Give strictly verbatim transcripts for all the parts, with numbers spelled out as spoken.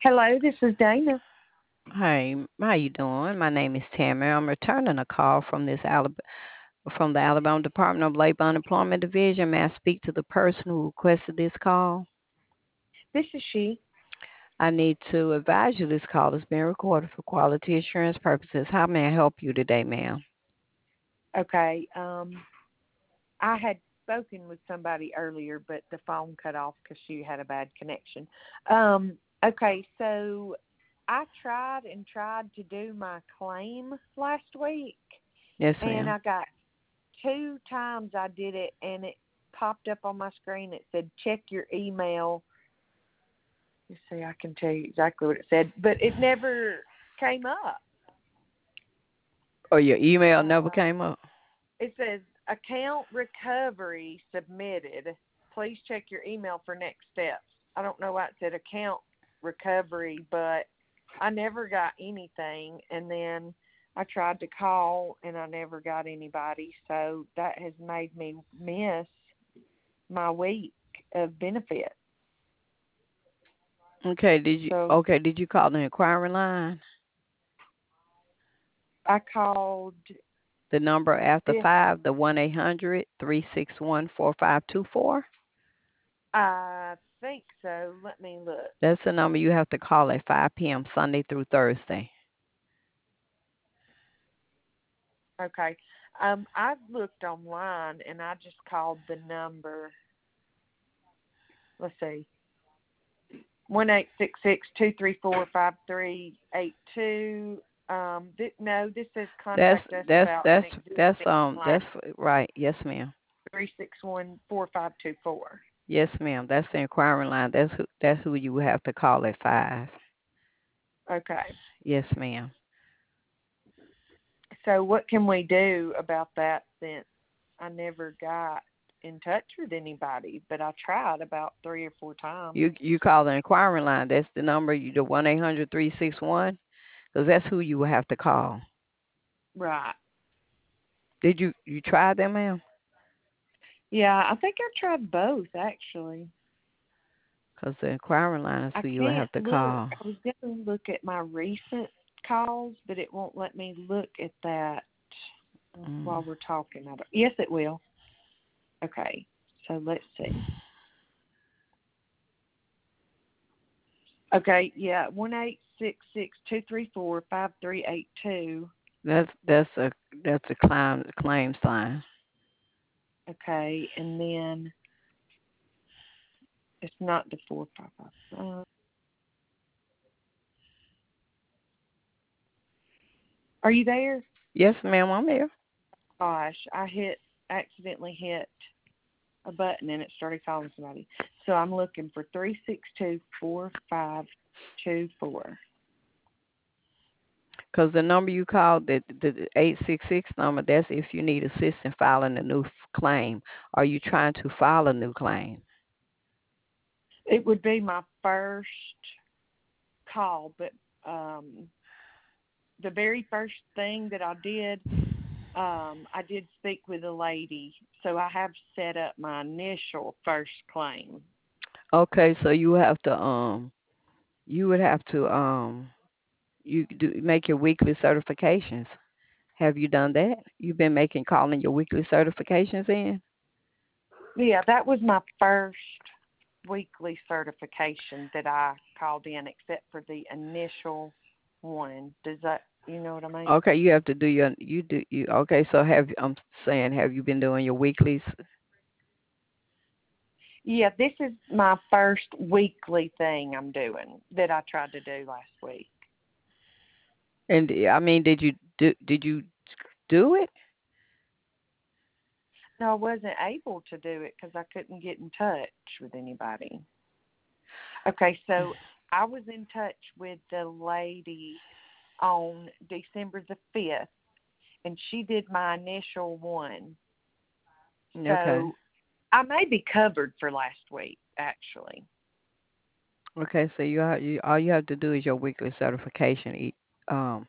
Hello, this is Dana. Hi, how you doing? My name is Tammy. I'm returning a call from this Alabama, from the Alabama Department of Labor Unemployment Division. May I speak to the person who requested this call? This is she. I need to advise you this call is being recorded for quality assurance purposes. How may I help you today, ma'am? Okay. Um, I had spoken with somebody earlier, but the phone cut off because she had a bad connection. Um, okay, so I tried and tried to do my claim last week, Yes, and ma'am. I got two times I did it, and it popped up on my screen. It said, check your email. You see, I can tell you exactly what it said, but it never came up. Oh, your email never Uh, came up? It says account recovery submitted. Please check your email for next steps. I don't know why it said account recovery, but I never got anything. And then I tried to call and I never got anybody. So that has made me miss my week of benefits. Okay, did you So okay, did you call the inquiry line? I called The number after this. five, the one eight hundred three six one four five two four? I think so. Let me look. That's the number you have to call at five p m Sunday through Thursday. Okay. Um, I've looked online and I just called the number. Let's see, one eight six six two three four five three eight two. Um, th- no, this says That's contact us that's about an that's that's existing um claim. that's right. Yes, ma'am. Three six one four five two four. Yes, ma'am. That's the inquiry line. That's who that's who you would have to call at five. Okay. Yes, ma'am. So what can we do about that since I never got in touch with anybody, but I tried about three or four times. You you call the inquiry line. That's the number. You the one eight hundred three six one. Because that's who you would have to call. Right. Did you you try that, ma'am? Yeah, I think I tried both actually. Because the inquiry line is I who you would can't have to look. call. I was going to look at my recent calls, but it won't let me look at that Mm. while we're talking. I don't, yes, it will. Okay, so let's see. Okay, yeah, one eight six six two three four five three eight two. That's that's a that's a claim claim sign. Okay, and then it's not the four five five. Uh, are you there? Yes, ma'am. I'm here. Gosh, I hit accidentally hit a button and it started calling somebody. So I'm looking for three six two four five two four. Because the number you called, the the eight six six number, that's if you need assistance filing a new f- claim. Are you trying to file a new claim? It would be my first call, but um, the very first thing that I did, um, I did speak with a lady, so I have set up my initial first claim. Okay, so you have to um you would have to um you do make your weekly certifications. Have you done that? You've been making calling your weekly certifications in? Yeah, that was my first weekly certification that I called in, except for the initial one. Does that, you know what I mean? Okay, you have to do your you do you okay, so have I'm saying have you been doing your weeklies? Yeah, this is my first weekly thing I'm doing that I tried to do last week. And I mean, did you do did you do it? No, I wasn't able to do it because I couldn't get in touch with anybody. Okay, so I was in touch with the lady on December the fifth, and she did my initial one. Okay. So I may be covered for last week, actually. Okay, so you, ha- you all you have to do is your weekly certification. e- Um.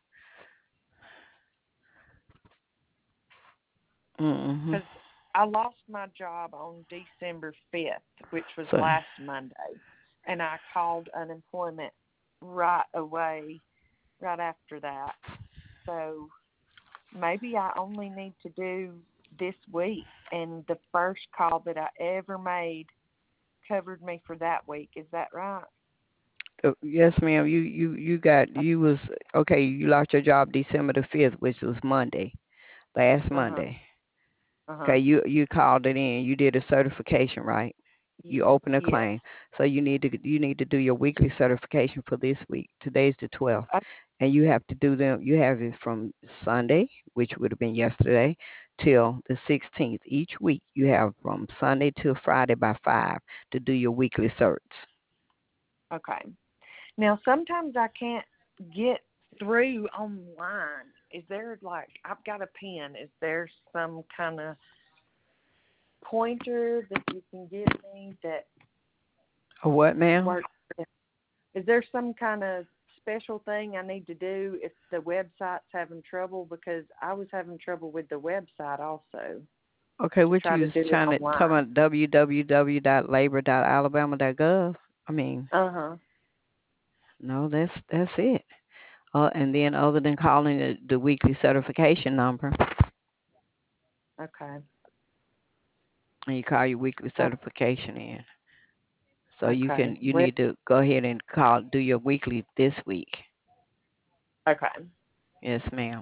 Mhm. Because I lost my job on December fifth, which was So last Monday, and I called unemployment right away, right after that. So maybe I only need to do this week. And the first call that I ever made covered me for that week. Is that right? Uh, yes, ma'am. You you you got you was okay. You lost your job December the fifth, which was Monday, last Uh huh. Monday. Uh huh. Okay, you you called it in. You did a certification, right? You opened a Yes. claim, so you need to you need to do your weekly certification for this week. Today's the twelfth, Uh, and you have to do them. You have it from Sunday, which would have been yesterday, till the sixteenth. Each week, you have from Sunday till Friday by five to do your weekly certs. okay. Now sometimes I can't get through online. Is there like I've got a pen? Is there some kind of pointer that you can give me that A what, ma'am? works? Is there some kind of special thing I need to do if the website's having trouble? Because I was having trouble with the website also Okay, to what try you to was do it trying to talk online. about w w w dot labor dot alabama dot gov? I mean, Uh huh. no, that's that's it. Uh, and then other than calling the, the weekly certification number, Okay. and you call your weekly Uh, certification in. So you okay. can you Well, need to go ahead and call do your weekly this week. okay. Yes, ma'am.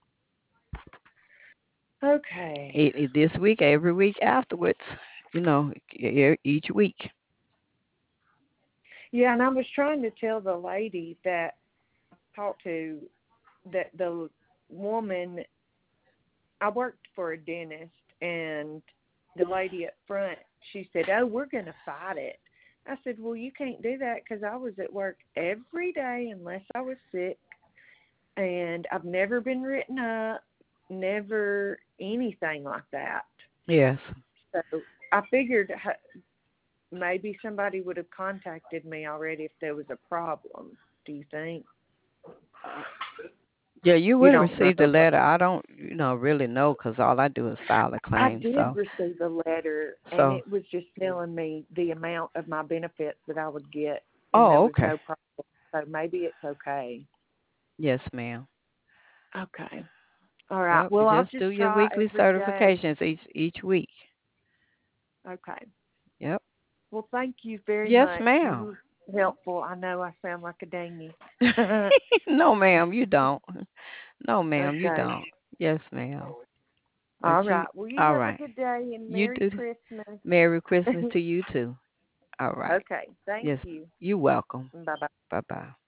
Okay. It, it, this week, every week afterwards, you know, e- e- each week. Yeah, and I was trying to tell the lady that I talked to that the woman I worked for a dentist, and the lady up front, she said, "Oh, we're going to fight it." I said, "Well, you can't do that because I was at work every day unless I was sick, and I've never been written up, never anything like that." Yes. So I figured maybe somebody would have contacted me already if there was a problem. Do you think? Yeah, you You would have don't received a know. letter. I don't, you know, really know because all I do is file a I claim. did So, receive a letter, and so, it was just telling me the amount of my benefits that I would get, and there oh, was okay. no problem. So maybe it's okay. Yes, ma'am. Okay. All right. Yep. Well, I'll Just just do your try weekly every day. certifications each each week. Okay. Yep. Well, thank you very Yes, much. ma'am. You were helpful. I know I sound like a dingy. Okay. No, ma'am, you don't. No, ma'am, you don't. Yes, ma'am. But All you, right. Well, you all have a right. good day and You Merry do. Christmas. Merry Christmas to you too. All right. Okay. Thank Yes, you. you're welcome. Bye bye. Bye bye.